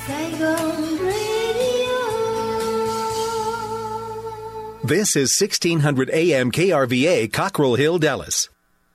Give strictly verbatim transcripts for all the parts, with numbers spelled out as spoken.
Saigon Radio. This is sixteen hundred A M K R V A, Cockrell Hill, Dallas.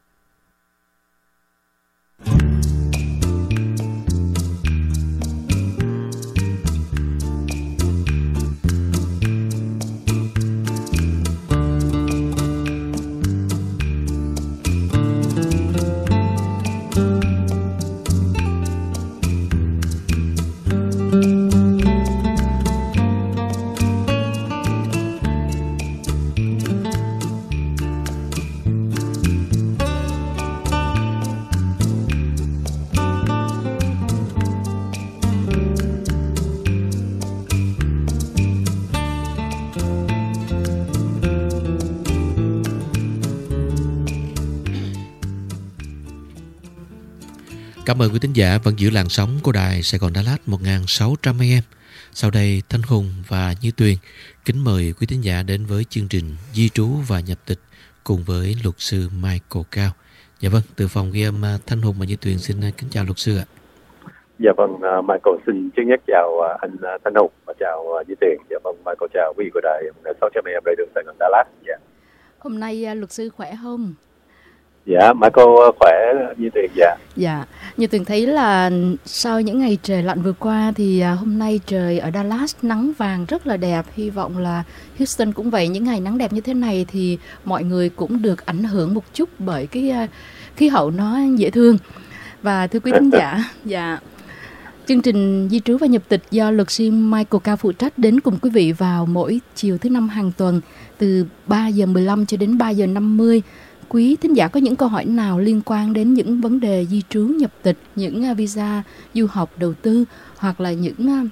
Cảm ơn quý thính giả vẫn giữ làn sóng của đài Sài Gòn Đà Lạt một nghìn sáu trăm A M. Sau đây, Thanh Hùng và Như Tuyền kính mời quý thính giả đến với chương trình Di trú và nhập tịch cùng với luật sư Michael Cao. Dạ vâng, từ phòng ghi âm Thanh Hùng và Như Tuyền xin kính chào luật sư ạ. Dạ vâng, Michael xin trước nhất chào anh Thanh Hùng và chào Như Tuyền. Dạ vâng, Michael chào quý vị của đài một nghìn sáu trăm A M Radio Sài Gòn Đà Lạt. Dạ. Hôm nay luật sư khỏe không? Dạ, Michael khỏe, Như Tuyền. Dạ. Dạ, Như Tuyền thấy là sau những ngày trời lạnh vừa qua thì hôm nay trời ở Dallas nắng vàng rất là đẹp. Hy vọng là Houston cũng vậy, những ngày nắng đẹp như thế này thì mọi người cũng được ảnh hưởng một chút bởi cái khí hậu nó dễ thương. Và thưa quý thính giả, dạ, chương trình Di trú và nhập tịch do luật sư Michael Cao phụ trách đến cùng quý vị vào mỗi chiều thứ năm hàng tuần từ ba giờ mười lăm cho đến ba giờ năm mươi. Quý thính giả có những câu hỏi nào liên quan đến những vấn đề di trú nhập tịch, những visa du học đầu tư hoặc là những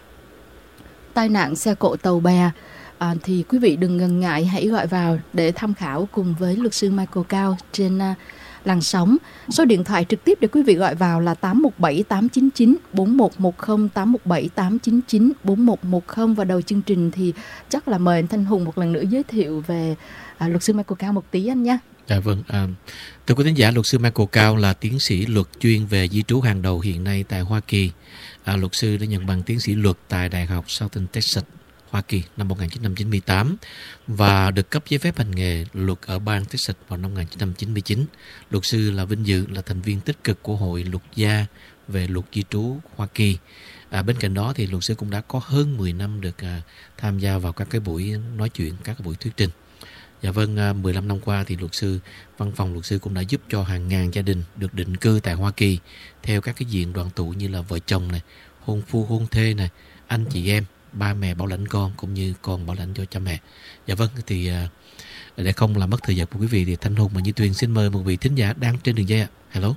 tai nạn xe cộ tàu bè à, thì quý vị đừng ngần ngại, hãy gọi vào để tham khảo cùng với luật sư Michael Cao trên uh, làn sóng. Số điện thoại trực tiếp để quý vị gọi vào là tám một bảy tám chín chín bốn một một không, tám một bảy tám chín chín bốn một một không. Và đầu chương trình thì chắc là mời anh Thanh Hùng một lần nữa giới thiệu về à, luật sư Michael Cao một tí anh nhé. Dạ vâng, à, thưa quý thính giả, luật sư Michael Cao là tiến sĩ luật chuyên về di trú hàng đầu hiện nay tại Hoa Kỳ. À, luật sư đã nhận bằng tiến sĩ luật tại Đại học Southern Texas, Hoa Kỳ năm một nghìn chín trăm chín mươi tám và được cấp giấy phép hành nghề luật ở bang Texas vào năm một nghìn chín trăm chín mươi chín. Luật sư là vinh dự là thành viên tích cực của Hội Luật gia về luật di trú Hoa Kỳ. À, bên cạnh đó thì luật sư cũng đã có hơn mười năm được à, tham gia vào các cái buổi nói chuyện, các cái buổi thuyết trình. Dạ vâng, mười lăm năm qua thì luật sư, văn phòng luật sư cũng đã giúp cho hàng ngàn gia đình được định cư tại Hoa Kỳ theo các cái diện đoàn tụ như là vợ chồng này, hôn phu hôn thê này, anh chị em, ba mẹ bảo lãnh con cũng như con bảo lãnh cho cha mẹ. Dạ vâng, thì để không làm mất thời gian của quý vị thì Thanh Hùng và Như Tuyền xin mời một vị thính giả đang trên đường dây ạ. Hello.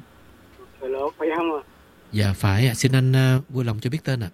Hello, phải không ạ? Dạ phải ạ, xin anh uh, vui lòng cho biết tên ạ.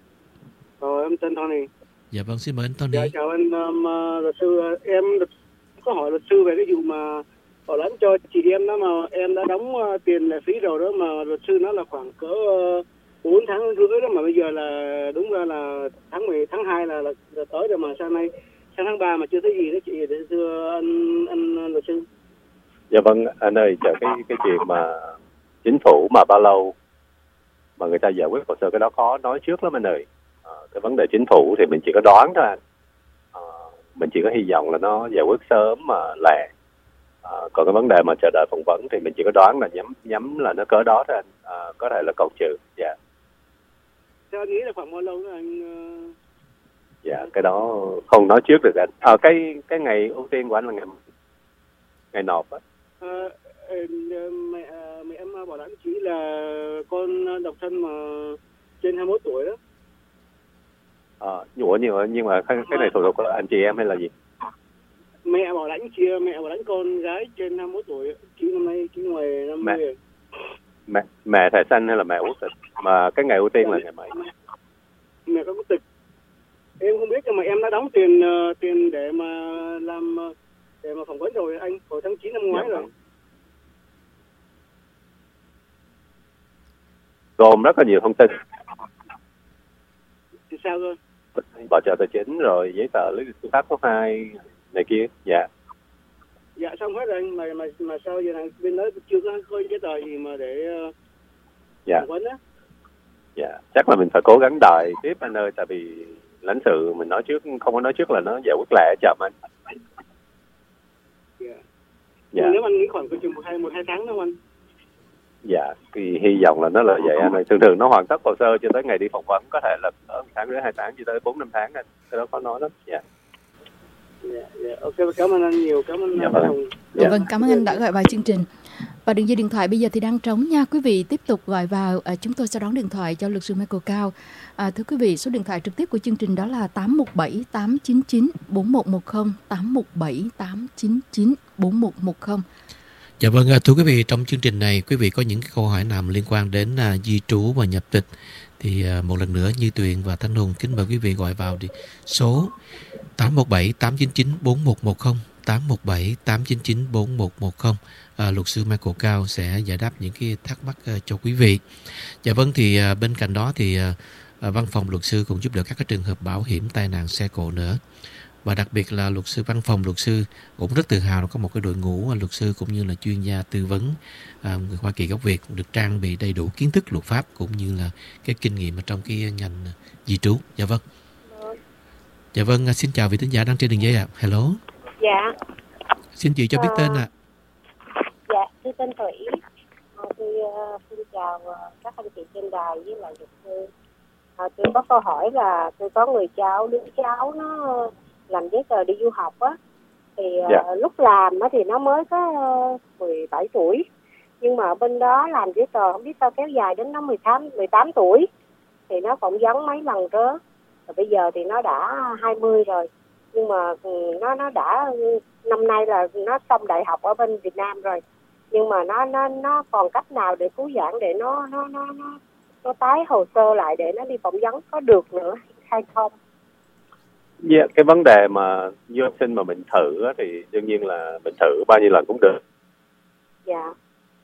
Ờ, em tên Tony. Dạ vâng, xin mời anh Tony. Dạ, chào anh um, luật sư. Em có hỏi luật sư về cái vụ mà bảo lãnh cho chị em đó, mà em đã đóng uh, tiền lệ phí rồi đó, mà luật sư nói là khoảng cỡ uh, bốn tháng rưỡi đó, mà bây giờ là đúng ra là tháng mười, tháng hai là, là, là tới rồi, mà sau này sang tháng ba mà chưa thấy gì đó chị, để thưa anh anh luật sư. Dạ vâng, anh ơi, chờ cái cái chuyện mà chính phủ mà bao lâu mà người ta giải quyết hồ sơ cái đó khó nói trước lắm anh ơi. À, cái vấn đề chính phủ thì mình chỉ có đoán thôi anh. À, mình chỉ có hy vọng là nó giải quyết sớm mà lẹ. À, còn cái vấn đề mà chờ đợi phỏng vấn thì mình chỉ có đoán là nhắm nhắm là nó cỡ đó thôi anh. À, có thể là cộng trừ. Dạ. Theo anh nghĩ là khoảng bao lâu đó anh? Dạ, cái đó không nói trước được anh. À, cái cái ngày ưu tiên của anh là ngày ngày nộp á. À, mẹ mẹ em bảo lãnh chỉ là con độc thân mà trên hai mươi mốt tuổi đó. À, nhưng mà nhưng mà cái, cái này thuộc thuộc anh chị em hay là gì? Mẹ bảo lãnh chị mẹ bảo lãnh con gái trên hai mươi mốt tuổi, chị năm nay chị ngoài năm mươi. Mẹ mẹ, mẹ thẻ xanh hay là mẹ quốc tịch? Mà cái ngày ưu tiên là ngày mấy? Mẹ, mẹ có quốc tịch. Em không biết, nhưng mà em đã đóng tiền uh, tiền để mà làm uh, để mà phỏng vấn rồi anh, hồi tháng chín năm ngoái. Dạ, rồi. Gồm rất là nhiều thông tin. Thì sao cơ? Bảo trợ tài chính rồi giấy tờ lý lịch tư pháp số hai này kia. Dạ. Dạ xong hết rồi anh, mà mà mà sao giờ này bên đó chưa có khơi giấy tờ gì mà để uh, dạ. phỏng vấn á. Dạ. chắc là mình phải cố gắng đợi tiếp anh ơi, tại vì lãnh sự mình nói trước, không có nói trước là nó giải quyết lẹ chậm anh. Yeah. Dạ. Nếu anh nghĩ khoảng có chừng một hai một hai tháng đâu anh. Dạ, thì hy vọng là nó là vậy anh ơi. Thường thường nó hoàn tất hồ sơ cho tới ngày đi phỏng vấn, có thể là ở một tháng rưỡi hai tháng cho tới bốn năm tháng anh. Cái đó có nói lắm. Dạ. Dạ, dạ. Ok, cảm ơn anh nhiều, cảm ơn Dạ, anh vâng. Hùng. Dạ. Vâng, cảm ơn anh đã gọi vào chương trình. Và đường dây điện thoại bây giờ thì đang trống nha. Quý vị tiếp tục gọi vào, à, chúng tôi sẽ đón điện thoại cho luật sư Michael Cao. À, thưa quý vị, số điện thoại trực tiếp của chương trình đó là tám một bảy tám chín chín bốn một một không, tám một bảy tám chín chín bốn một một không. Dạ vâng, thưa quý vị, trong chương trình này quý vị có những câu hỏi nào liên quan đến à, di trú và nhập tịch thì à, một lần nữa Như Tuyền và Thanh Hùng kính mời quý vị gọi vào đi số tám một bảy tám chín chín bốn một một không, tám một bảy tám chín chín bốn một một không. À, luật sư Michael Cao sẽ giải đáp những cái thắc mắc uh, cho quý vị. Dạ vâng, thì uh, bên cạnh đó thì uh, văn phòng luật sư cũng giúp đỡ các cái trường hợp bảo hiểm tai nạn xe cộ nữa. Và đặc biệt là luật sư văn phòng luật sư cũng rất tự hào là có một cái đội ngũ uh, luật sư cũng như là chuyên gia tư vấn uh, người Hoa Kỳ gốc Việt được trang bị đầy đủ kiến thức luật pháp cũng như là cái kinh nghiệm ở trong cái ngành di trú. Dạ vâng. Dạ vâng, uh, xin chào vị thính giả đang trên đường dây ạ. À. Hello. Dạ. Xin chị cho biết à... tên ạ. À. Dạ, tôi tên Thủy. À, tôi uh, xin chào uh, các anh chị trên đài với lại luật sư. À, tôi có câu hỏi là tôi có người cháu, đứa cháu nó làm giấy tờ đi du học á. Thì uh, dạ. lúc làm á thì nó mới có uh, mười bảy tuổi. Nhưng mà bên đó làm giấy tờ không biết sao kéo dài đến nó mười tám tuổi. Thì nó phỏng vấn mấy lần rớ. Rồi bây giờ thì nó đã hai mươi rồi. Nhưng mà nó nó đã năm nay là nó xong đại học ở bên Việt Nam rồi, nhưng mà nó nó nó còn cách nào để cứu vãn để nó nó nó nó nó tái hồ sơ lại để nó đi phỏng vấn có được nữa hay không? Dạ, yeah, cái vấn đề mà du học sinh mà mình thử á, thì đương nhiên là mình thử bao nhiêu lần cũng được. Dạ.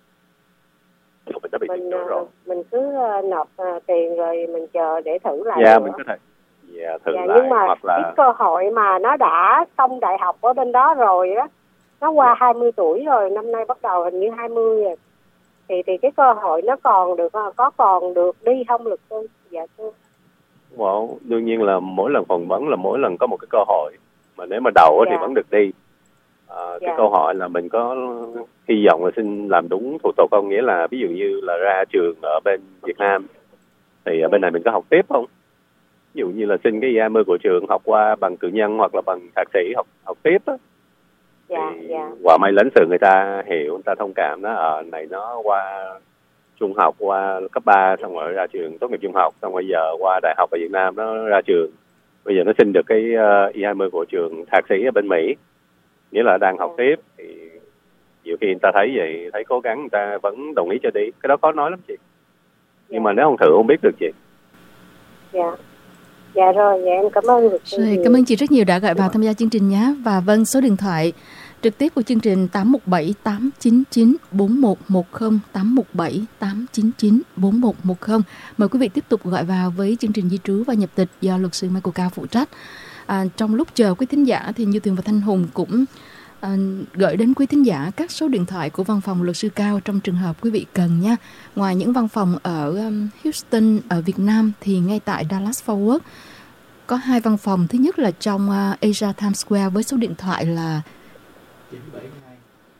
Mình đã bị mình rồi. mình cứ nộp tiền rồi mình chờ để thử lại. Dạ, yeah, mình có thể. Dạ, thử dạ, lại nhưng mà hoặc là cái cơ hội mà nó đã xong đại học ở bên đó rồi á, nó qua hai mươi tuổi rồi, năm nay bắt đầu hình như hai mươi rồi, thì thì cái cơ hội nó còn được, có còn được đi không luật sư? Dạ thưa. Well, đương nhiên là mỗi lần phỏng vấn là mỗi lần có một cái cơ hội, mà nếu mà đầu dạ. thì vẫn được đi. À, dạ. Cái câu hỏi là mình có hy vọng là xin làm đúng thủ tục không, nghĩa là ví dụ như là ra trường ở bên Việt Nam thì ở bên này mình có học tiếp không? Ví dụ như là xin cái hai mươi của trường học qua bằng cử nhân hoặc là bằng thạc sĩ học học tiếp á. Dạ, thì dạ. Quả may lãnh sự người ta hiểu, người ta thông cảm đó, ở à, này nó qua trung học, qua cấp ba xong rồi ra trường tốt nghiệp trung học, xong rồi giờ qua đại học ở Việt Nam nó ra trường. Bây giờ nó xin được cái uh, i hai mươi của trường thạc sĩ ở bên Mỹ. Nghĩa là đang học tiếp thì nhiều khi người ta thấy vậy, thấy cố gắng người ta vẫn đồng ý cho đi. Cái đó khó nói lắm chị. Nhưng mà nếu không thử không biết được chị. Dạ. Dạ rồi, dạ em cảm ơn luật sư. Rồi, cảm ơn chị rất nhiều đã gọi vào tham gia chương trình nhé. Và vâng, số điện thoại trực tiếp của chương trình tám một bảy tám chín chín bốn một một không, tám một bảy tám chín chín bốn một một không. Mời quý vị tiếp tục gọi vào với chương trình di trú và nhập tịch do luật sư Michael Cao phụ trách. À, trong lúc chờ quý thính giả thì Như Tuyền và Thanh Hùng cũng à, gửi đến quý thính giả các số điện thoại của văn phòng luật sư Cao trong trường hợp quý vị cần nha. Ngoài những văn phòng ở um, Houston ở Việt Nam thì ngay tại Dallas Fort Worth có hai văn phòng. Thứ nhất là trong uh, Asia Times Square với số điện thoại là chín bảy hai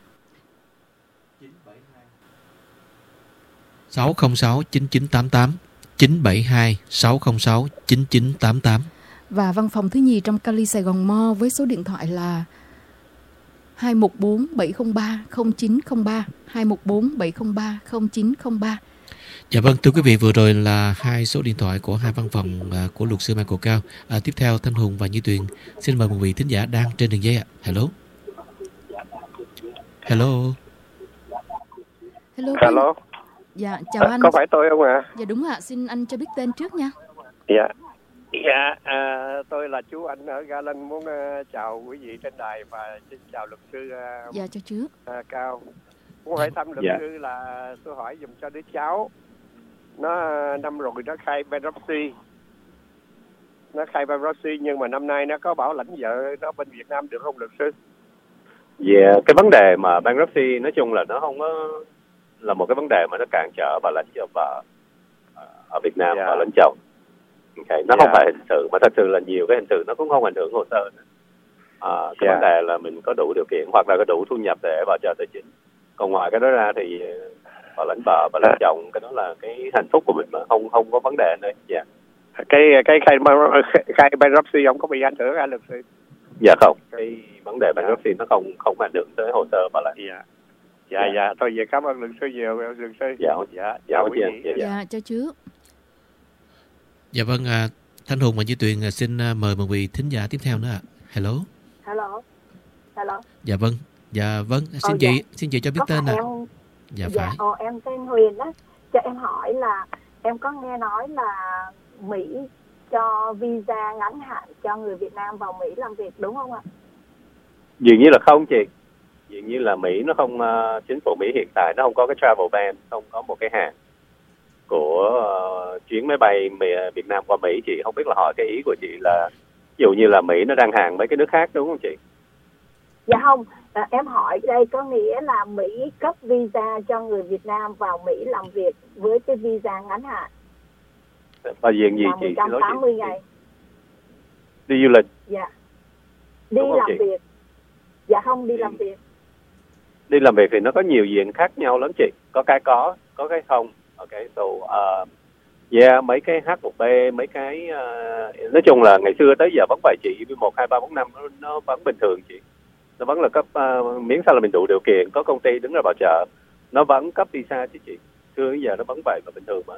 sáu không sáu chín chín tám tám, chín bảy hai sáu không sáu chín chín tám tám. Và văn phòng thứ nhì trong Cali Sài Gòn Mall với số điện thoại là hai một bốn bảy không ba không chín không ba, hai một bốn bảy không ba không chín không ba. Dạ vâng, thưa quý vị, vừa rồi là hai số điện thoại của hai văn phòng uh, của luật sư Michael Cao. À, tiếp theo Thanh Hùng và Như Tuyền xin mời một vị thính giả đang trên đường dây ạ. Hello. Hello. Hello. Hello. Dạ, chào anh. Có phải tôi không ạ? À? Dạ đúng ạ, xin anh cho biết tên trước nha. Dạ. Dạ, à, tôi là chú Anh ở Garland, muốn uh, chào quý vị trên đài và xin chào luật sư uh, dạ cho trước. Uh, Cao. Muốn hỏi thăm luật dạ. sư là tôi hỏi dùm cho đứa cháu. Nó uh, năm rồi nó khai bankruptcy. Nó khai bankruptcy nhưng mà năm nay nó có bảo lãnh vợ nó bên Việt Nam được không luật sư? Dạ, yeah, cái vấn đề mà bankruptcy nói chung là nó không có là một cái vấn đề mà nó cản trở bà lãnh cho vợ. ở Việt Nam Yeah. và lấy chồng. Okay. Nó Yeah. không phải hình sự, mà thật sự là nhiều cái hình sự nó cũng không ảnh hưởng hồ sơ nữa. À, cái Yeah. vấn đề là mình có đủ điều kiện hoặc là có đủ thu nhập để bảo trợ tài chính. Còn ngoài cái đó ra thì bảo lãnh vợ và lấy chồng, cái đó là cái hạnh phúc của mình mà không không có vấn đề nữa. Dạ. Cái cái khai khai bankruptcy không có bị ảnh hưởng anh luật sư? Dạ không, cái vấn đề bankruptcy nó không không ảnh hưởng tới hồ sơ bảo lãnh. Dạ. Dạ dạ, dạ. Thôi vậy cảm ơn luật sư nhiều, luật sư. Dạ dạ, dạ quý vị. dạ, dạ. Dạ, chào chú. Dạ vâng, à, Thanh Hùng và Như Tuyền à, xin à, mời một vị thính giả tiếp theo nữa ạ. Hello. Hello. Hello. Dạ vâng. Dạ vâng, xin Ờ, chị, dạ. xin chị cho biết Có tên phải ạ. em... Dạ Dạ, phải. ồ, em tên Huyền á. Cho em hỏi là em có nghe nói là Mỹ cho visa ngắn hạn cho người Việt Nam vào Mỹ làm việc đúng không ạ? Dường như là không chị. Dường như là Mỹ nó không, uh, chính phủ Mỹ hiện tại nó không có cái travel ban, không có một cái hạn của uh, chuyến máy bay Việt Nam qua Mỹ. Chị không biết là hỏi cái ý của chị là ví dụ như là Mỹ nó đang hàng mấy cái nước khác đúng không chị? Dạ không, à, em hỏi đây có nghĩa là Mỹ cấp visa cho người Việt Nam vào Mỹ làm việc với cái visa ngắn hạn Và diện gì là chị? một trăm tám mươi ngày. Đi du lịch. Dạ. Đi Đúng không làm chị? việc. Dạ không, đi Ừ. làm việc. Đi làm việc thì nó có nhiều diện khác nhau lắm chị. Có cái có, có cái không. Ok, so uh, yeah, mấy cái H một B, mấy cái uh, nói chung là ngày xưa tới giờ vẫn vậy chị, một hai ba bốn năm nó, nó vẫn bình thường chị. Nó vẫn là cấp uh, miễn sao là mình đủ điều kiện, có công ty đứng ra bảo trợ, nó vẫn cấp visa chứ chị. Xưa đến giờ nó vẫn vậy và bình thường mà.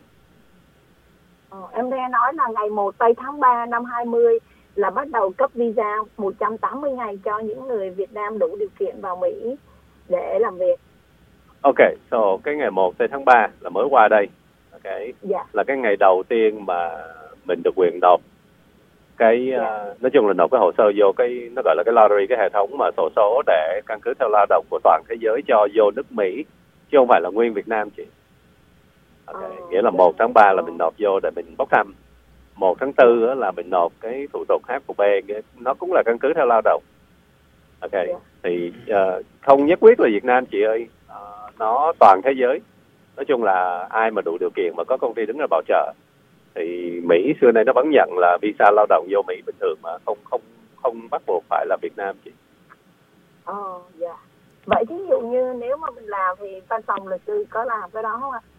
Ờ, em nghe nói là ngày một tây tháng ba năm hai mươi là bắt đầu cấp visa một trăm tám mươi ngày cho những người Việt Nam đủ điều kiện vào Mỹ để làm việc. Ok, so cái ngày một tây tháng ba là mới qua đây. Ok, Dạ. là cái ngày đầu tiên mà mình được quyền nộp cái Dạ. uh, nói chung là nộp cái hồ sơ vô cái nó gọi là cái lottery, cái hệ thống mà sổ số để căn cứ theo lao động của toàn thế giới cho vô nước Mỹ chứ không phải là nguyên Việt Nam chị. Ok, Ờ, nghĩa là dạ. một tháng ba là mình nộp vô để mình bốc thăm, một tháng tư á là mình nộp cái thủ tục H một B, nó cũng là căn cứ theo lao động. Ok, Dạ. thì uh, không nhất quyết là Việt Nam chị ơi, uh, nó toàn thế giới. Nói chung là ai mà đủ điều kiện mà có công ty đứng ra bảo trợ thì Mỹ xưa nay nó vẫn nhận là visa lao động vô Mỹ bình thường mà không không không bắt buộc phải là Việt Nam chị. Ờ, dạ. Vậy ví dụ như nếu mà mình làm thì văn phòng luật sư có làm cái đó không ạ?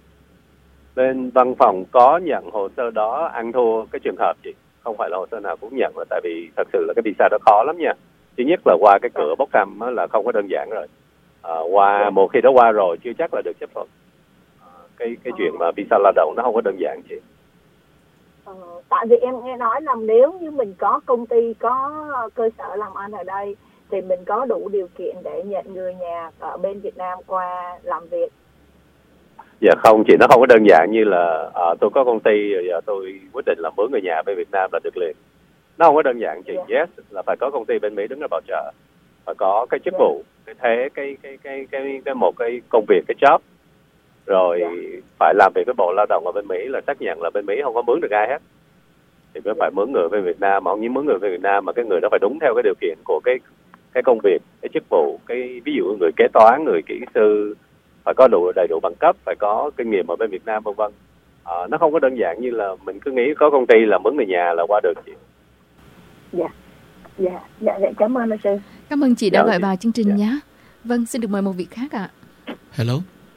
Bên văn phòng có nhận hồ sơ đó, ăn thua cái trường hợp chị, không phải là hồ sơ nào cũng nhận, là tại vì thật sự là cái visa đó khó lắm nha. Thứ nhất là qua cái cửa bốc thăm là không có đơn giản rồi, à, qua một khi đó qua rồi chưa chắc là được chấp thuận. À, cái cái chuyện mà visa lao động nó không có đơn giản chị. Ờ, tại vì em nghe nói là nếu như mình có công ty, có cơ sở làm ăn ở đây thì mình có đủ điều kiện để nhận người nhà ở bên Việt Nam qua làm việc. Dạ không chị, nó không có đơn giản như là à, tôi có công ty rồi giờ tôi quyết định là mướn người nhà về Việt Nam là được liền. Nó không có đơn giản chị. Yeah. Yes, là phải có công ty bên Mỹ đứng ra bảo trợ, phải có cái chức Yeah. vụ, cái thế, cái cái cái cái cái một cái công việc, cái job, rồi Yeah. phải làm việc với Bộ Lao động ở bên Mỹ là xác nhận là bên Mỹ không có mướn được ai hết, thì mới phải mướn người về Việt Nam. Mà không những mướn người về Việt Nam mà cái người đó phải đúng theo cái điều kiện của cái cái công việc, cái chức vụ, cái ví dụ người kế toán, người kỹ sư phải có đủ đầy đủ bằng cấp, phải có kinh nghiệm ở bên Việt Nam, vân vân. À, nó không có đơn giản như là mình cứ nghĩ có công ty là mướn người nhà là qua được chị. Dạ, dạ, dạ, dạ cảm ơn luật sư. Cảm ơn chị đã Dạ, gọi chị. vào chương trình Dạ. nhé. Vâng, xin được mời một vị khác ạ. Hello.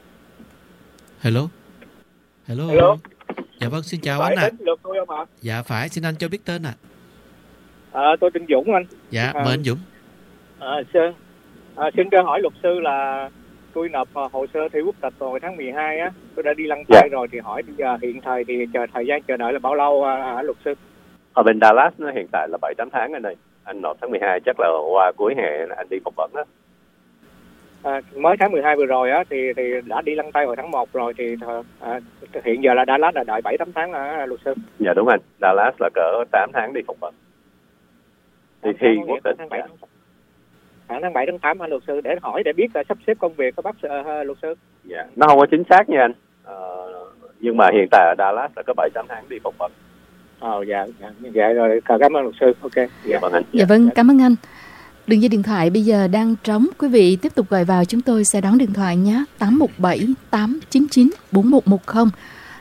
Hello. Hello. Hello. Dạ vâng, xin chào Phải anh ạ. đến lượt tôi không ạ? Dạ phải, xin anh cho biết tên ạ. À, tôi tên Dũng anh. Dạ, À. mời anh Dũng. À, xin, à, xin cho hỏi luật sư là tôi nộp uh, hồ sơ thi quốc tịch vào hồi tháng mười hai á, tôi đã đi lăn tay Dạ. rồi thì hỏi bây giờ hiện thời thì chờ thời gian chờ đợi là bao lâu à, hả luật sư? Ở bên Dallas nó hiện tại là bảy tám tháng anh ơi. Anh nộp tháng mười hai chắc là qua cuối hè anh đi phỏng vấn đó. À, mới tháng mười hai vừa rồi á thì thì đã đi lăn tay vào tháng một rồi thì à, hiện giờ là đã lát là đợi bảy tám tháng là luật sư. Dạ đúng anh, Dallas là cỡ tám tháng đi phỏng vấn. Đi thi quốc tịch. Tháng bảy tháng tháng bảy tháng tám hả luật sư, để hỏi để biết là sắp xếp công việc của bác uh, luật sư. Dạ, nó không có chính xác nha anh. Ờ, nhưng mà hiện tại ở Dallas là có bảy tám tháng đi phỏng vấn. Ồ dạ, dạ, dạ rồi, cảm ơn luật sư. Ok. Dạ, Dạ. vâng anh. Dạ vâng, cảm ơn anh. Đường dây điện thoại bây giờ đang trống. Quý vị tiếp tục gọi vào, chúng tôi sẽ đón điện thoại nhé. tám một bảy tám chín chín bốn một một không.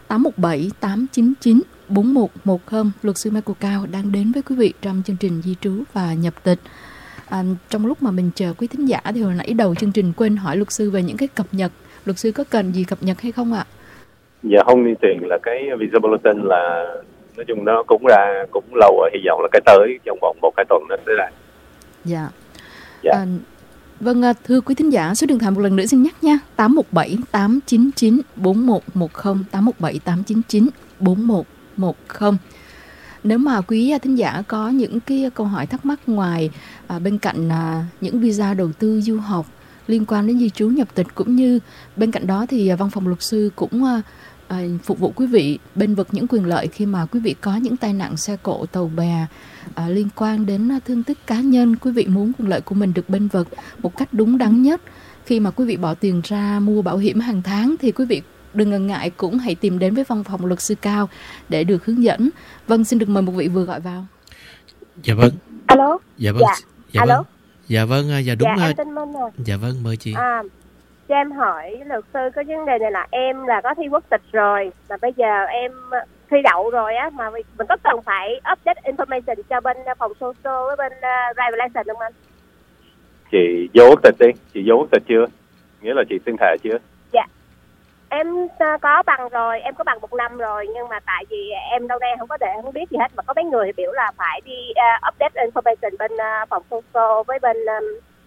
tám một bảy tám chín chín bốn một một không. Luật sư Michael Cao đang đến với quý vị trong chương trình Di trú và nhập tịch. À, trong lúc mà mình chờ quý thính giả thì hồi nãy đầu chương trình quên hỏi luật sư về những cái cập nhật. Luật sư có cần gì cập nhật hay không ạ? Dạ không, đi tiền là cái visa bulletin là nói chung nó cũng ra cũng lâu rồi, hy vọng là cái tới trong vòng một hai tuần nó sẽ ra. Dạ. Dạ. À, vâng, thưa quý thính giả, số điện thoại một lần nữa xin nhắc nha, tám một bảy tám chín chín bốn một một không, tám một bảy tám chín chín bốn một một không. Nếu mà quý thính giả có những cái câu hỏi thắc mắc ngoài à, bên cạnh à, những visa đầu tư du học liên quan đến di trú nhập tịch, cũng như bên cạnh đó thì à, văn phòng luật sư cũng à, à, phục vụ quý vị bênh vực những quyền lợi khi mà quý vị có những tai nạn xe cộ, tàu bè à, liên quan đến à, thương tích cá nhân. Quý vị muốn quyền lợi của mình được bênh vực một cách đúng đắn nhất khi mà quý vị bỏ tiền ra mua bảo hiểm hàng tháng thì quý vị đừng ngần ngại, cũng hãy tìm đến với văn phòng luật sư Cao để được hướng dẫn. Vâng, xin được mời một vị vừa gọi vào. Dạ vâng. Alo. Dạ vâng. Dạ. Dạ Alo. vâng. Dạ vâng, dạ đúng. Dạ, em tên Minh à. Dạ vâng, mời chị. À, cho em hỏi luật sư có vấn đề này là em là có thi quốc tịch rồi, mà bây giờ em thi đậu rồi á, mà mình có cần phải update information cho bên phòng social với bên uh, driver license không anh? Chị vô quốc tịch đi, chị vô quốc tịch chưa? Nghĩa là chị tuyên thệ chưa? Dạ. Em có bằng rồi, em có bằng một năm rồi, nhưng mà tại vì em đâu đây không có để không biết gì hết, mà có mấy người thì biểu là phải đi uh, update information bên uh, phòng social với bên um,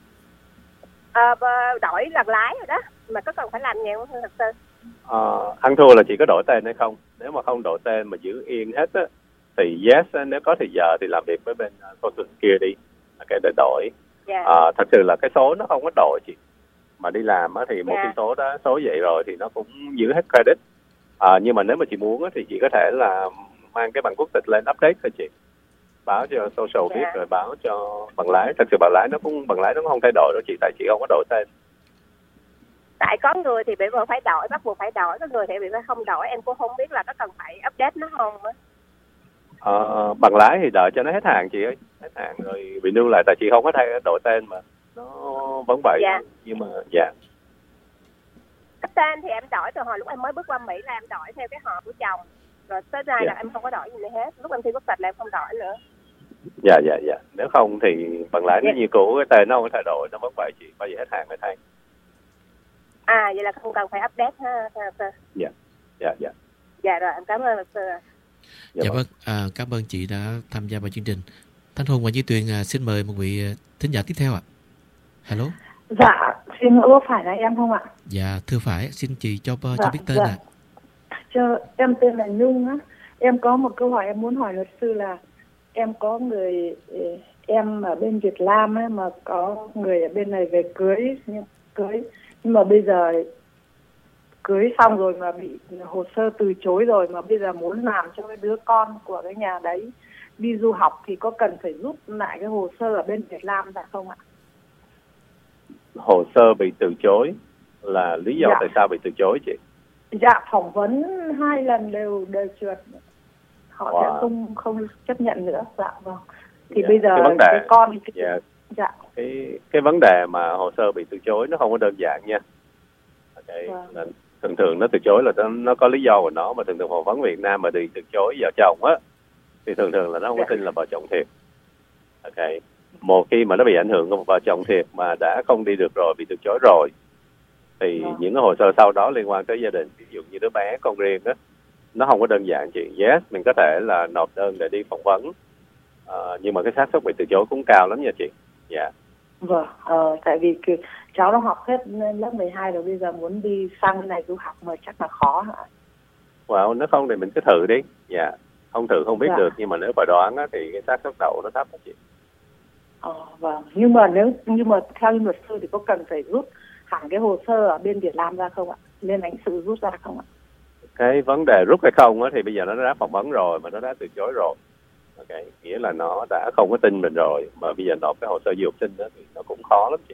uh, đổi lần lái rồi đó, mà có cần phải làm gì không thưa luật sư? Ờ, ăn thua là chị có đổi tên hay không? Nếu mà không đổi tên mà giữ yên hết á thì yes, nếu có thì giờ thì làm việc với bên uh, social kia đi, cái để đổi. Yeah. Ờ, thật sự là cái số nó không có đổi chị, mà đi làm á thì một Yeah. cái số đó số vậy rồi thì nó cũng giữ hết credit. À, nhưng mà nếu mà chị muốn á thì chị có thể là mang cái bằng quốc tịch lên update thôi chị, báo cho social Yeah. biết rồi báo cho bằng lái. Thật sự bằng lái nó cũng bằng lái nó cũng không thay đổi đâu chị, tại chị không có đổi tên. Tại có người thì bị buộc phải đổi, bắt buộc phải đổi, có người thì bị không đổi, em cũng không biết là có cần phải update nó không á. Ờ, bằng lái thì đợi cho nó hết hàng chị ơi, hết hàng rồi bị nêu lại, tại chị không có thay đổi tên mà nó vẫn vậy. Dạ. Nhưng mà dạ Cái tên thì em đổi từ hồi lúc em mới bước qua Mỹ là em đổi theo cái họ của chồng, rồi tới nay Dạ. là em không có đổi gì nữa hết. Lúc em thi quốc tịch là em không đổi nữa. dạ dạ dạ nếu không thì bằng lái nó Dạ. như cũ, cái tên nó không có thay đổi, nó vẫn vậy chị, bao giờ hết hàng mới thay. À, vậy là không cần phải update ha thưa luật sư. Dạ dạ dạ Dạ rồi, em cảm ơn luật sư. Dạ Dạ vâng. vâng, à, cảm ơn chị đã tham gia vào chương trình. Thanh Hùng và Duy Tuyền à, xin mời một vị à, thính giả tiếp theo ạ. Hello. Dạ, xin lỗi, có phải là em không ạ? Dạ, thưa phải, xin chị cho cho Dạ, biết tên dạ. ạ. Cho, em tên là Nhung á. Em có một câu hỏi em muốn hỏi luật sư là em có người em ở bên Việt Nam ấy, mà có người ở bên này về cưới nhưng cưới nhưng mà bây giờ cưới xong rồi mà bị hồ sơ từ chối rồi, mà bây giờ muốn làm cho cái đứa con của cái nhà đấy đi du học thì có cần phải rút lại cái hồ sơ ở bên Việt Nam ra không ạ? Hồ sơ bị từ chối là lý do Dạ. tại sao bị từ chối chị? Dạ, phỏng vấn hai lần đều đều trượt, họ Wow. sẽ không không chấp nhận nữa. Dạ vâng. Thì Dạ. bây giờ Cái vấn đề- cái con cái, Dạ, dạ cái cái vấn đề mà hồ sơ bị từ chối nó không có đơn giản nha. Okay. Vâng. Nên thường thường nó từ chối là nó, nó có lý do của nó, mà thường thường phỏng vấn Việt Nam mà bị từ chối vợ chồng á thì thường thường là nó không có Dạ. tin là vợ chồng thiệt. Ok. Một khi mà nó bị ảnh hưởng của một vợ chồng thiệt mà đã không đi được rồi, bị từ chối rồi, thì Vâng. những cái hồ sơ sau đó liên quan tới gia đình, ví dụ như đứa bé, con riêng á, nó không có đơn giản chị. Yes, mình có thể là nộp đơn để đi phỏng vấn, Ờ, nhưng mà cái xác suất bị từ chối cũng cao lắm nha chị. Dạ. vâng. Ờ, tại vì cái, cháu nó học hết lớp mười hai rồi, bây giờ muốn đi sang cái này du học mà chắc là khó hả? Well, nếu không thì mình cứ thử đi. Dạ. Không thử không biết Dạ. được, nhưng mà nếu phải đoán á, thì cái xác suất đậu nó thấp đó chị. Ờ, vâng. Nhưng mà nếu nhưng mà theo luật sư thì có cần phải rút hẳn cái hồ sơ ở bên Việt Nam ra không ạ? Nên lãnh sự rút ra không ạ? Cái vấn đề rút hay không á, thì bây giờ nó đã phỏng vấn rồi mà nó đã từ chối rồi. Ok, nghĩa là nó đã không có tin mình rồi, mà bây giờ nộp cái hồ sơ du học sinh đó thì nó cũng khó lắm chị.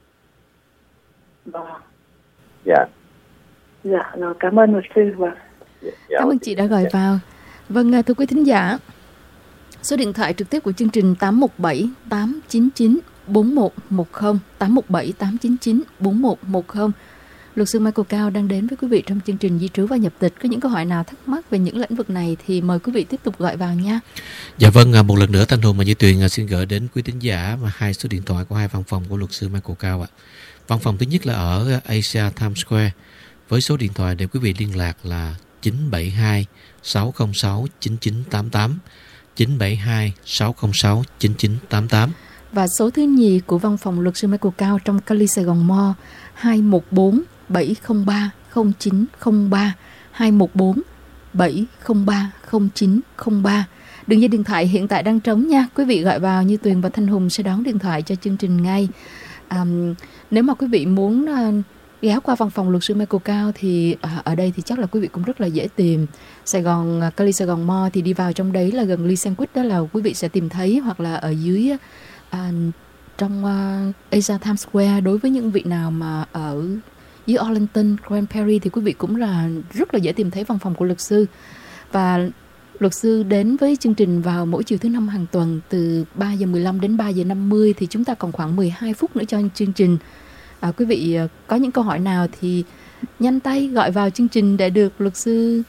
Vâng. Dạ. Dạ, rồi cảm ơn luật sư. Vâng. Dạ. Cảm ơn chị đã gọi vào. Vâng, thưa quý thính giả, số điện thoại trực tiếp của chương trình tám một bảy tám chín chín bốn một một không, tám một bảy tám chín chín bốn một một không. Luật sư Michael Cao đang đến với quý vị trong chương trình Di trú và nhập tịch. Có những câu hỏi nào thắc mắc về những lĩnh vực này thì mời quý vị tiếp tục gọi vào nha. Dạ vâng, một lần nữa Thanh Hùng và Duy Tuyền xin gửi đến quý thính giả mà hai số điện thoại của hai văn phòng của luật sư Michael Cao ạ. Văn phòng thứ nhất là ở Asia Times Square với số điện thoại để quý vị liên lạc là chín bảy hai sáu không sáu chín chín tám tám, chín bảy hai sáu không sáu chín chín tám tám. Và số thứ nhì của văn phòng luật sư Michael Cao trong Cali Sài Gòn Mall hai một bốn bảy không ba không chín không ba, hai một bốn bảy không ba không chín không ba. Đường dây điện thoại hiện tại đang trống nha. Quý vị gọi vào, Như Tuyền và Thanh Hùng sẽ đón điện thoại cho chương trình ngay. À, nếu mà quý vị muốn uh, ghé qua văn phòng luật sư Michael Cao thì uh, ở đây thì chắc là quý vị cũng rất là dễ tìm. Sài Gòn, uh, Cali Sài Gòn Mall thì đi vào trong đấy là gần Lee Sandwich, đó là quý vị sẽ tìm thấy, hoặc là ở dưới uh, trong uh, Asia Times Square. Đối với những vị nào mà ở dưới Arlington, Grand Prairie thì quý vị cũng là rất là dễ tìm thấy văn phòng của luật sư. Và luật sư đến với chương trình vào mỗi chiều thứ năm hàng tuần từ ba giờ mười lăm đến ba giờ năm mươi, thì chúng ta còn khoảng mười hai phút nữa cho chương trình. À, quý vị có những câu hỏi nào thì nhanh tay gọi vào chương trình để được luật sư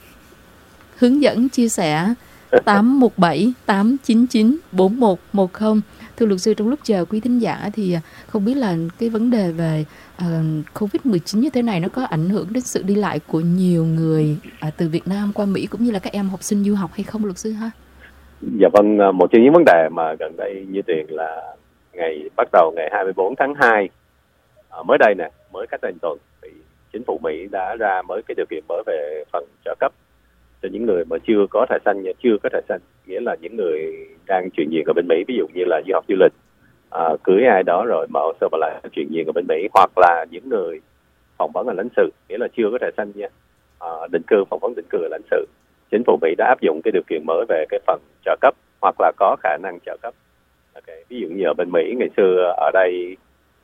hướng dẫn chia sẻ. Tám một bảy tám chín chín bốn một một không. Thưa luật sư, trong lúc chờ quý thính giả thì không biết là cái vấn đề về uh, covid mười chín như thế này nó có ảnh hưởng đến sự đi lại của nhiều người uh, từ Việt Nam qua Mỹ cũng như là các em học sinh du học hay không luật sư ha? Dạ vâng, một trong những vấn đề mà gần đây Như Tuyền là ngày bắt đầu ngày hai mươi bốn tháng hai uh, mới đây nè, mới cách đây tuần thì chính phủ Mỹ đã ra mới cái điều kiện mới về phần trợ cấp cho những người mà chưa có thẻ xanh, chưa có thẻ xanh, nghĩa là những người đang chuyển viện ở bên Mỹ, ví dụ như là du học du lịch, à, cưới ai đó rồi mở hồ sơ và lại chuyển viện ở bên Mỹ, hoặc là những người phỏng vấn ở lãnh sự, nghĩa là chưa có thẻ xanh nha, à, định cư, phỏng vấn định cư ở lãnh sự. Chính phủ Mỹ đã áp dụng cái điều kiện mới về cái phần trợ cấp hoặc là có khả năng trợ cấp. Okay. Ví dụ như ở bên Mỹ ngày xưa ở đây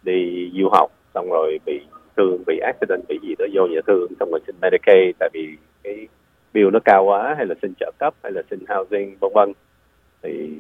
đi du học xong rồi bị thương, bị accident, bị gì đó vô nhà thương, xong rồi xin Medicaid tại vì cái bill nó cao quá, hay là xin trợ cấp, hay là xin housing, vân vân, thì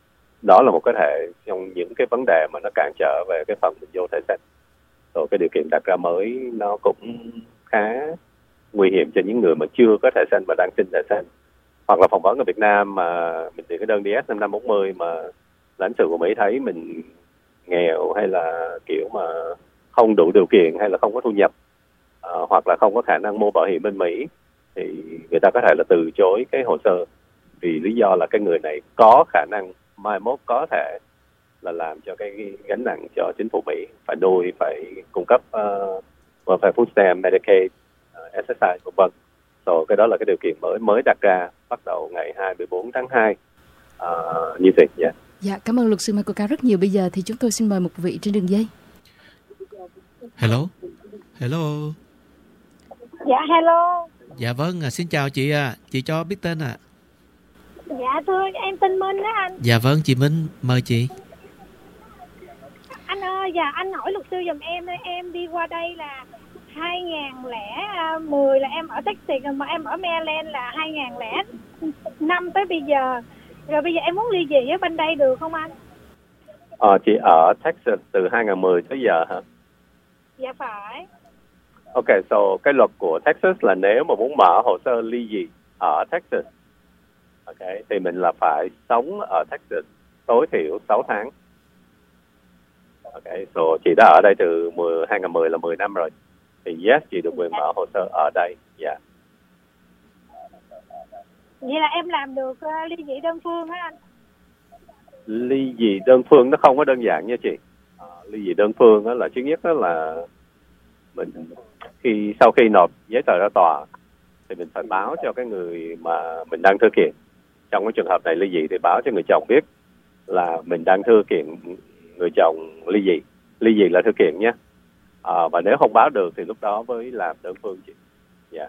đó là một cái thể trong những cái vấn đề mà nó cản trở về cái phần mình vô thẻ xanh. Rồi cái điều kiện đặt ra mới nó cũng khá nguy hiểm cho những người mà chưa có thẻ xanh và đang xin thẻ xanh, hoặc là phỏng vấn ở Việt Nam mà mình tìm cái đơn đê ét năm năm bốn mươi mà lãnh sự của Mỹ thấy mình nghèo hay là kiểu mà không đủ điều kiện hay là không có thu nhập, uh, hoặc là không có khả năng mua bảo hiểm bên Mỹ, thì người ta có thể là từ chối cái hồ sơ vì lý do là cái người này có khả năng mai mốt có thể là làm cho cái gánh nặng cho chính phủ Mỹ, phải nuôi, phải cung cấp uh, welfare food stamp, Medicaid, uh, ét ét i, vân vân. Rồi cái đó là cái điều kiện mới mới đặt ra bắt đầu ngày hai mươi bốn tháng hai uh, như vậy. Yeah. Dạ, cảm ơn luật sư Michael Cao rất nhiều. Bây giờ thì chúng tôi xin mời một vị trên đường dây. Hello, hello. Dạ hello. Dạ vâng, à, xin chào chị à, chị cho biết tên ạ. À. Dạ thưa em tên Minh đó anh. Dạ vâng, chị Minh, mời chị. Anh ơi, dạ anh hỏi luật sư giùm em, em đi qua đây là hai nghìn lẻ mười là em ở Texas, mà em ở Maryland là hai nghìn lẻ năm tới bây giờ. Rồi bây giờ em muốn ly dị ở bên đây được không anh? Ờ, chị ở Texas từ hai nghìn mười tới giờ hả? Dạ phải. Ok, so cái luật của Texas là nếu mà muốn mở hồ sơ ly dị ở Texas, ok, thì mình là phải sống ở Texas tối thiểu sáu tháng. Ok, so chị đã ở đây từ hai nghìn mười là mười năm rồi. Thì yes, chị được quyền mở hồ sơ ở đây. Dạ. Yeah. Vậy là em làm được uh, ly dị đơn phương hả anh? Ly dị đơn phương nó không có đơn giản nha chị. À, ly dị đơn phương đó là thứ nhất đó là mình khi sau khi nộp giấy tờ ra tòa thì mình phải báo cho cái người mà mình đang thư kiện. Trong cái trường hợp này ly dị thì báo cho người chồng biết là mình đang thư kiện người chồng ly dị. Ly dị là thư kiện nhé. À, và nếu không báo được thì lúc đó mới làm đơn phương chị. Dạ.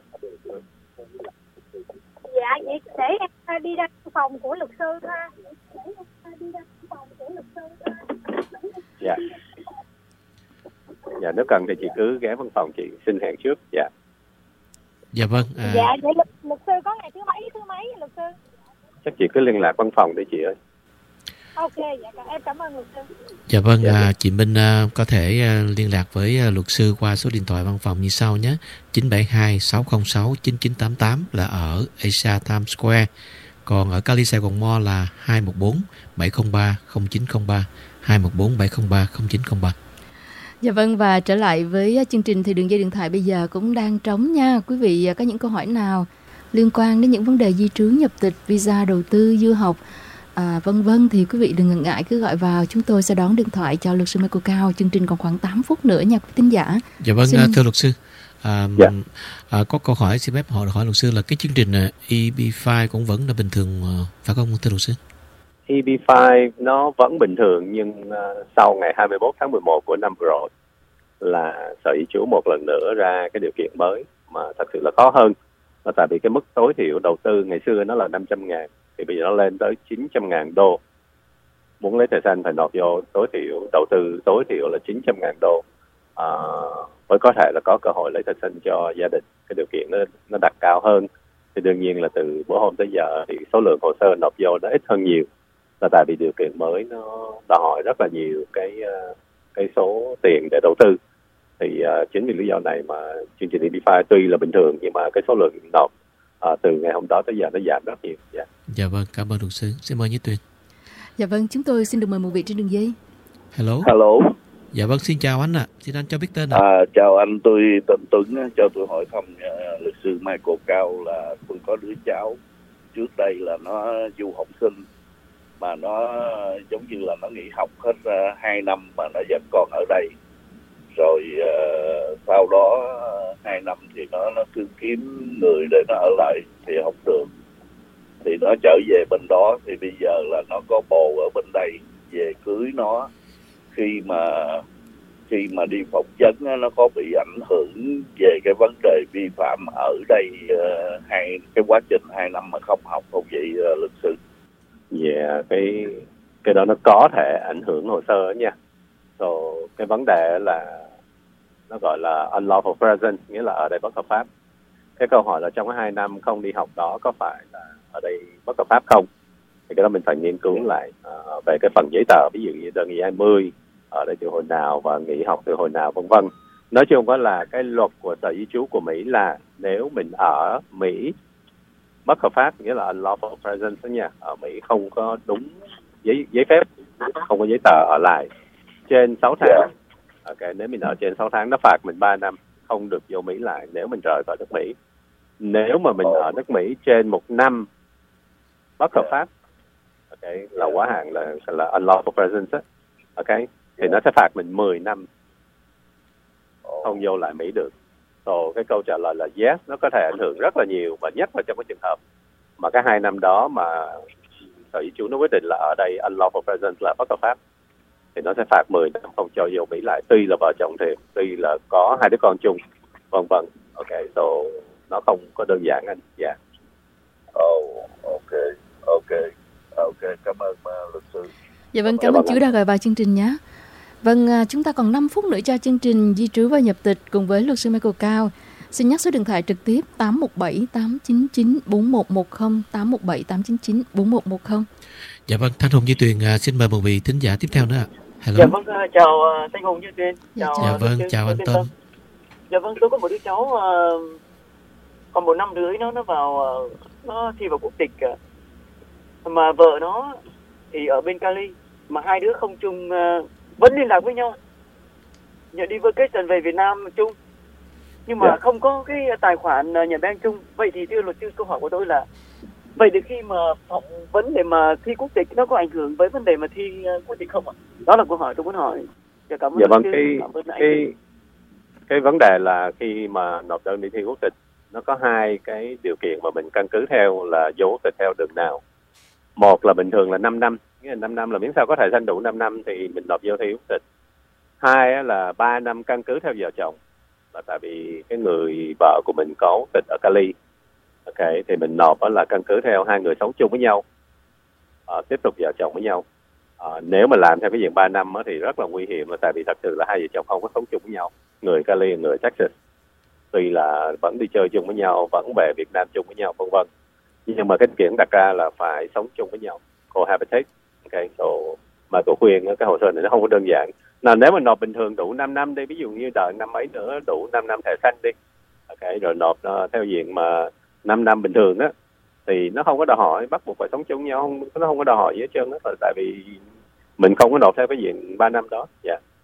Dạ, vậy để em đi ra phòng của luật sư ha. Để em đi ra phòng của luật sư ha. Dạ. Dạ, nếu cần thì chị cứ ghé văn phòng chị xin hẹn trước. Dạ. Dạ vâng. À... Dạ, vậy luật, luật sư có ngày thứ mấy thứ mấy luật sư? Chắc chị cứ liên lạc văn phòng đi chị ơi. Ok, dạ em cảm ơn luật sư. Dạ vâng, à, chị Minh à, có thể à, liên lạc với à, luật sư qua số điện thoại văn phòng như sau nhé. chín bảy hai sáu không sáu chín chín tám tám là ở Asia Times Square. Còn ở Cali Sài Gòn Mall là hai một bốn bảy không ba không chín không ba, hai một bốn bảy không ba không chín không ba. Dạ vâng, và trở lại với chương trình thì đường dây điện thoại bây giờ cũng đang trống nha. Quý vị có những câu hỏi nào liên quan đến những vấn đề di trú, nhập tịch, visa, đầu tư, du học, à, vân vân thì quý vị đừng ngần ngại cứ gọi vào, chúng tôi sẽ đón điện thoại cho luật sư Michael Cao. Chương trình còn khoảng tám phút nữa nha quý tín giả. Dạ vâng, Xin... thưa luật sư, à, dạ. à, có câu hỏi xin phép hỏi hỏi luật sư là cái chương trình E B năm cũng vẫn là bình thường phải không thưa luật sư? E B năm nó vẫn bình thường, nhưng uh, sau ngày hai mươi mốt tháng mười một của năm vừa rồi là Sở Di trú một lần nữa ra cái điều kiện mới mà thật sự là khó hơn. Và tại vì cái mức tối thiểu đầu tư ngày xưa nó là năm trăm ngàn, thì bây giờ nó lên tới chín trăm ngàn đô. Muốn lấy thẻ xanh phải nộp vô tối thiểu, đầu tư tối thiểu là chín trăm ngàn đô. À, mới có thể là có cơ hội lấy thẻ xanh cho gia đình. Cái điều kiện nó, nó đặt cao hơn. Thì đương nhiên là từ bữa hôm tới giờ thì số lượng hồ sơ nộp vô nó ít hơn nhiều. Là tại vì điều kiện mới nó đòi hỏi rất là nhiều cái, cái số tiền để đầu tư. Thì uh, chính vì lý do này mà chương trình E B năm tuy là bình thường nhưng mà cái số lượng nộp uh, từ ngày hôm đó tới giờ nó giảm rất nhiều. Yeah. Dạ vâng, cảm ơn luật sư. Xin mời Như Tuyền. Dạ vâng, chúng tôi xin được mời một vị trên đường dây. Hello. Hello. Dạ vâng, xin chào anh ạ. À. Xin anh cho biết tên ạ. À. À, chào anh, tôi tên Tuấn. Cho tôi hỏi thăm uh, luật sư Michael Cao là tôi có đứa cháu trước đây là nó du học sinh mà nó giống như là nó nghỉ học hết uh, hai năm mà nó vẫn còn ở đây. Rồi uh, sau đó uh, hai năm thì nó nó cứ kiếm người để nó ở lại thì không được, thì nó trở về bên đó. Thì bây giờ là nó có bồ ở bên đây về cưới nó. Khi mà khi mà đi phỏng vấn nó có bị ảnh hưởng về cái vấn đề vi phạm ở đây uh, hay cái quá trình hai năm mà không học không vậy uh, luật sư? Dạ, yeah, cái cái đó nó có thể ảnh hưởng hồ sơ nha. So, cái vấn đề là nó gọi là unlawful presence, nghĩa là ở đây bất hợp pháp. Cái câu hỏi là trong cái hai năm không đi học đó có phải là ở đây bất hợp pháp không? Thì cái đó mình phải nghiên cứu lại uh, về cái phần giấy tờ, ví dụ như đơn nghị hai mươi ở đây từ hồi nào và nghỉ học từ hồi nào, vân vân. Nói chung có là cái luật của Sở Di trú của Mỹ là nếu mình ở Mỹ bất hợp pháp, nghĩa là unlawful presence đó nha, ở Mỹ không có đúng giấy giấy phép, không có giấy tờ ở lại trên sáu tháng. Yeah. Ok, nếu mình ở trên sáu tháng nó phạt mình ba năm, không được vô Mỹ lại nếu mình rời khỏi nước Mỹ. Nếu mà mình ở nước Mỹ trên một năm bất hợp pháp, ok, là quá hạn, là là unlawful presence, ok, thì nó sẽ phạt mình mười năm không vô lại Mỹ được. So, cái câu trả lời là yes, nó có thể ảnh hưởng rất là nhiều, và nhất là trong cái trường hợp mà cái hai năm đó mà Sở Di trú nó quyết định là ở đây unlawful presence là bất hợp pháp, thì nó sẽ phạt mười năm không cho vô Mỹ lại, tuy là vợ chồng thiệt, tuy là có hai đứa con chung, vân vân. Ok, so nó không có đơn giản anh. Dạ. Yeah. Oh, ok, ok, ok, cảm ơn uh, luật sư. Dạ vâng, cảm ơn chú đã gọi vào chương trình nhé. Vâng, chúng ta còn năm phút nữa cho chương trình di trú và nhập tịch cùng với luật sư Michael Cao. Xin nhắc số điện thoại trực tiếp tám một bảy tám chín chín bốn một một không, tám một bảy tám chín chín bốn một một không. Dạ vâng, Thanh Hùng Như Tuyền xin mời một vị thính giả tiếp theo nữa ạ. Hello. Dạ vâng, chào uh, Thanh Hùng Như Tuyền. Chào, dạ vâng, uh, chào anh Tân. Dạ vâng, tôi có một đứa cháu uh, còn một năm rưỡi nó nó vào uh, nó thi vào quốc tịch uh, mà vợ nó thì ở bên Cali, mà hai đứa không chung uh, vẫn liên lạc với nhau, nhận đi vacation về Việt Nam chung, nhưng mà yeah. không có cái tài khoản uh, nhận bank chung. Vậy thì thưa luật sư, câu hỏi của tôi là vậy thì khi mà phỏng vấn để mà thi quốc tịch nó có ảnh hưởng với vấn đề mà thi uh, quốc tịch không ạ? Đó là câu hỏi tôi muốn hỏi. Dạ, cảm ơn. Dạ vâng, cái cái cái vấn đề là khi mà nộp đơn đi thi quốc tịch nó có hai cái điều kiện mà mình căn cứ theo là vô quốc tịch theo đường nào. Một là bình thường là năm năm, nghĩa là năm năm là miễn sao có thẻ xanh đủ năm năm thì mình nộp vô thi quốc tịch. Hai là ba năm căn cứ theo vợ chồng, là tại vì cái người vợ của mình có quốc tịch ở Cali. Ok, thì mình nộp đó là căn cứ theo hai người sống chung với nhau, à, tiếp tục vợ chồng với nhau. À, nếu mà làm theo cái diện ba năm đó, thì rất là nguy hiểm, là tại vì thật sự là hai vợ chồng không có sống chung với nhau, người Cali người Texas, tuy là vẫn đi chơi chung với nhau, vẫn về Việt Nam chung với nhau, vân vân, nhưng mà cái kiện đặt ra là phải sống chung với nhau, cohabitate. Okay, so mà tôi khuyên cái hồ sơ này nó không có đơn giản. Nào nếu mà nộp bình thường đủ năm năm đi, ví dụ như đợi năm mấy nữa đủ năm năm thẻ xanh đi, okay, rồi nộp uh, theo diện mà năm năm bình thường á, thì nó không có đòi hỏi bắt buộc phải sống chung nhau, không, nó không có đòi hỏi gì hết trơn á, tại vì mình không có nộp theo cái diện ba năm đó. Dạ. Yeah.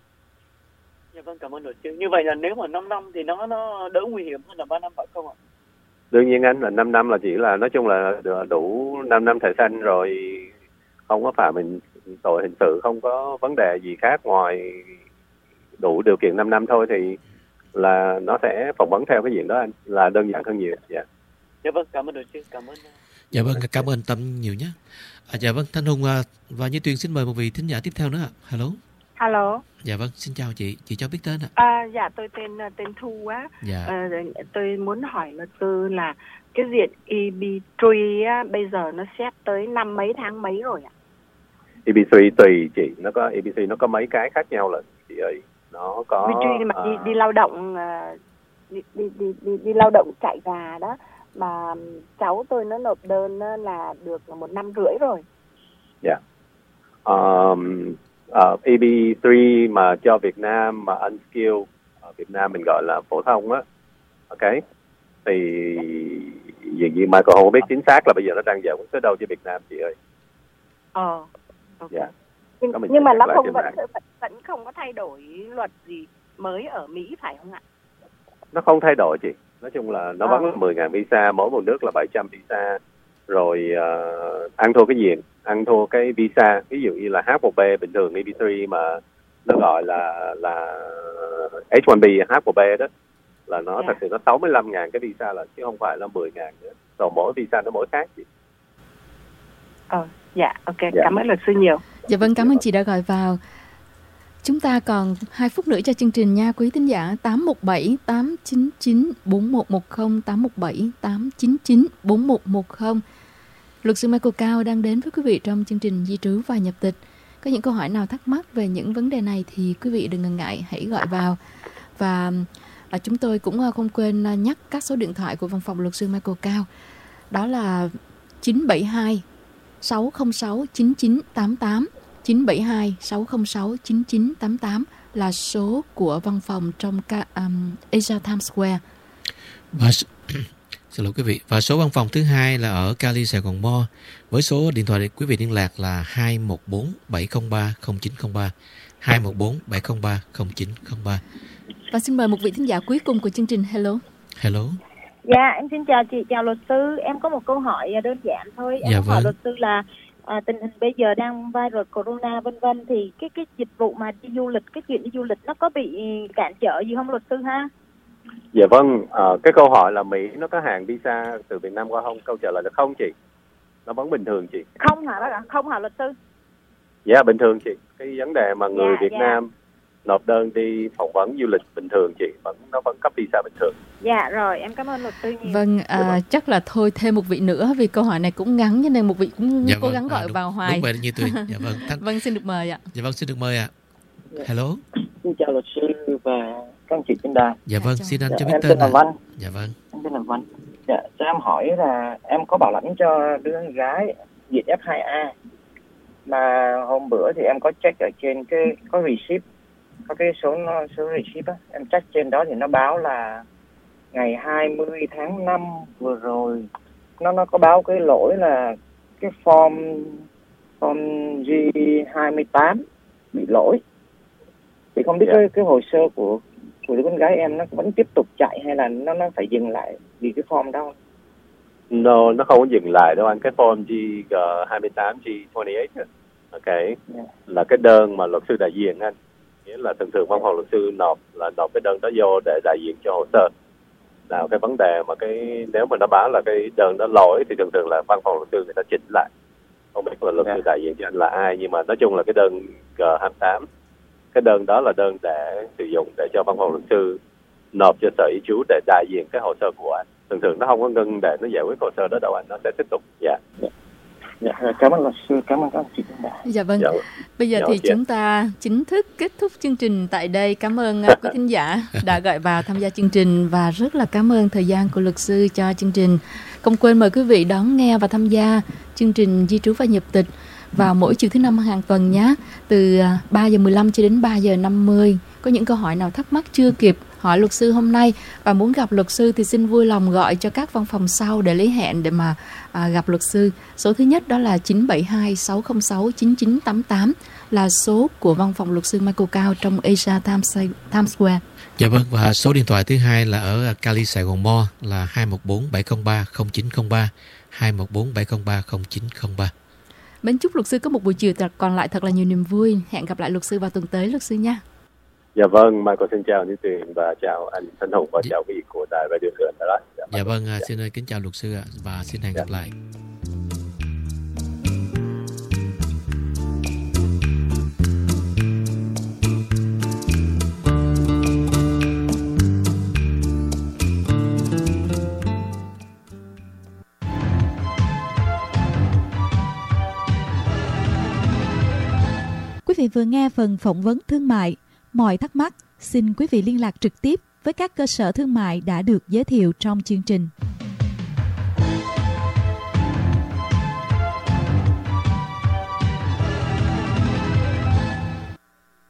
Dạ vâng, cảm ơn luật sư. Như vậy là nếu mà năm năm thì nó nó đỡ nguy hiểm hơn là ba năm phải không ạ? Đương nhiên anh, là năm năm là chỉ là nói chung là đủ năm năm thẻ xanh rồi, không có phạm mình tội hình sự, không có vấn đề gì khác ngoài đủ điều kiện năm năm thôi, thì là nó sẽ phỏng vấn theo cái diện đó anh, là đơn giản hơn nhiều. Dạ. Dạ vâng, cảm ơn luật sư, cảm ơn. Dạ vâng, cảm ơn Tâm nhiều nhé. À, dạ vâng, Thanh Hùng và Như Tuyền xin mời một vị thính giả tiếp theo nữa ạ. Hello. Hello. Dạ vâng, xin chào chị, chị cho biết tên ạ. À, dạ tôi tên tên Thu á. Dạ. À, tôi muốn hỏi luật sư là cái diện e bê ba á, bây giờ nó xét tới năm mấy tháng mấy rồi ạ? e bê ba tùy chị, nó có e bê ba nó có mấy cái khác nhau là chị ơi, nó có. e bê ba mà đi đi lao động đi đi đi đi, đi lao động chạy gà đó, mà cháu tôi nó nộp đơn là được một năm rưỡi rồi. Dạ. Yeah. Um, uh, e bê ba mà cho Việt Nam mà unskilled, ở Việt Nam mình gọi là phổ thông á, ok, thì dường như Michael không biết chính xác là bây giờ nó đang giải quyết tới đâu cho Việt Nam chị ơi. Ờ. Okay. Yeah. Nhưng, nhưng mà nó không vẫn, vẫn vẫn không có thay đổi luật gì mới ở Mỹ phải không ạ? Nó không thay đổi chị. Nói chung là nó vẫn là mười nghìn visa, mỗi một nước là bảy trăm visa. Rồi uh, ăn thua cái diện, ăn thua cái visa. Ví dụ như là H một B bình thường e bê ba mà nó gọi là là H một B, H một B đó, là nó yeah. thật sự nó sáu mươi lăm nghìn cái visa là, chứ không phải là mười nghìn nữa. Rồi mỗi visa nó mỗi khác chị. Ờ, dạ, ok, dạ. Cảm ơn luật sư nhiều. Dạ vâng, cảm ơn chị đã gọi vào. Chúng ta còn hai phút nữa cho chương trình nha quý thính giả. Tám một bảy tám chín chín bốn một một không, tám một bảy tám chín chín bốn một một không. Luật sư Michael Cao đang đến với quý vị trong chương trình Di trú và nhập tịch. Có những câu hỏi nào thắc mắc về những vấn đề này thì quý vị đừng ngần ngại, hãy gọi vào. Và à, chúng tôi cũng không quên nhắc các số điện thoại của văn phòng luật sư Michael Cao. Đó là chín bảy hai sáu không sáu chín chín tám tám, chín bảy hai sáu không sáu chín chín tám tám là số của văn phòng trong um, Asia Times Square. Và xin lỗi quý vị, và số văn phòng thứ hai là ở Cali, Sài Gòn Mall, với số điện thoại để quý vị liên lạc là hai một bốn bảy không ba không chín không ba, hai một bốn bảy không ba không chín không ba. Và xin mời một vị thính giả cuối cùng của chương trình. Hello. Hello. Dạ, em xin chào chị, chào luật sư. Em có một câu hỏi đơn giản thôi. Em dạ, hỏi vâng. luật sư là à, tình hình bây giờ đang virus corona vân vân, thì cái cái dịch vụ mà đi du lịch, cái chuyện đi du lịch nó có bị cản trở gì không luật sư ha? Dạ vâng, à, cái câu hỏi là Mỹ nó có hàng visa từ Việt Nam qua không? Câu trả lời là không chị. Nó vẫn bình thường chị. Không hả bác ạ? Không hả luật sư? Dạ bình thường chị. Cái vấn đề mà người dạ, Việt dạ. Nam nộp đơn đi phỏng vấn du lịch bình thường chị, vẫn nó vẫn cấp visa bình thường. Dạ rồi, em cảm ơn luật sư nhiều. Vâng, à, dạ, vâng. Chắc là thôi thêm một vị nữa vì câu hỏi này cũng ngắn cho nên một vị cũng dạ, cố vâng. gắng gọi à, đúng, vào hoài. Đúng vậy Như Tuyền. Dạ vâng. Thanh... vâng, xin được mời ạ. Dạ vâng, xin được mời ạ. Hello. Xin chào luật sư và các anh chị trên đài. Dạ vâng, xin anh dạ, cho biết em tên. Em tên là Văn. Dạ vâng. Em tên là Văn. Dạ, cho em hỏi là em có bảo lãnh cho đứa con gái diện F hai A, mà hôm bữa thì em có check ở trên cái có receipt, có cái số số receipt á, em check trên đó thì nó báo là ngày hai mươi tháng năm vừa rồi nó nó có báo cái lỗi là cái form form G hai mươi tám bị lỗi. Thì không biết yeah. cái cái hồ sơ của của đứa con gái em nó vẫn tiếp tục chạy hay là nó nó phải dừng lại vì cái form đó? No, nó không có dừng lại đâu anh. Cái form G hai mươi tám, G hai mươi tám ok, yeah. là cái đơn mà luật sư đại diện anh. Nghĩa là thường thường văn phòng luật sư nộp là nộp cái đơn đó vô để đại diện cho hồ sơ. Nào cái vấn đề mà cái nếu mà nó báo là cái đơn đó lỗi thì thường thường là văn phòng luật sư người ta chỉnh lại. Không biết là luật yeah. sư đại diện cho anh là ai, nhưng mà nói chung là cái đơn G hai mươi tám, cái đơn đó là đơn để sử dụng để cho văn phòng luật sư nộp cho sở y trú để đại diện cái hồ sơ của anh. Thường thường nó không có ngưng để nó giải quyết hồ sơ đó đâu anh, nó sẽ tiếp tục. Dạ. Yeah. Dạ, cảm ơn luật sư, cảm ơn các chị. Dạ vâng. Dạ. Bây giờ dạ, thì dạ. chúng ta chính thức kết thúc chương trình tại đây. Cảm ơn uh, quý thính giả đã gọi vào tham gia chương trình và rất là cảm ơn thời gian của luật sư cho chương trình. Không quên mời quý vị đón nghe và tham gia chương trình Di trú và nhập tịch vào mỗi chiều thứ năm hàng tuần nhé, từ ba giờ mười lăm cho đến ba giờ năm mươi. Có những câu hỏi nào thắc mắc chưa kịp hỏi luật sư hôm nay và muốn gặp luật sư thì xin vui lòng gọi cho các văn phòng sau để lấy hẹn để mà à, gặp luật sư. Số thứ nhất đó là chín bảy hai sáu không sáu chín chín tám tám, là số của văn phòng luật sư Michael Cao trong Asia Times, Times Square. Dạ vâng, và số điện thoại thứ hai là ở Cali, Sài Gòn Mall là hai một bốn bảy không ba không chín không ba, hai một bốn bảy không ba không chín không ba. Mến chúc luật sư có một buổi chiều còn lại thật là nhiều niềm vui. Hẹn gặp lại luật sư vào tuần tới luật sư nha. Dạ vâng, Michael xin chào Như Tuyền và chào anh Thanh Hùng và chào quý vị của đài Radio Sài Gòn. Dạ, dạ vâng, xin kính chào luật sư và xin hẹn gặp lại. Quý vị vừa nghe phần phỏng vấn thương mại. Mọi thắc mắc, xin quý vị liên lạc trực tiếp với các cơ sở thương mại đã được giới thiệu trong chương trình.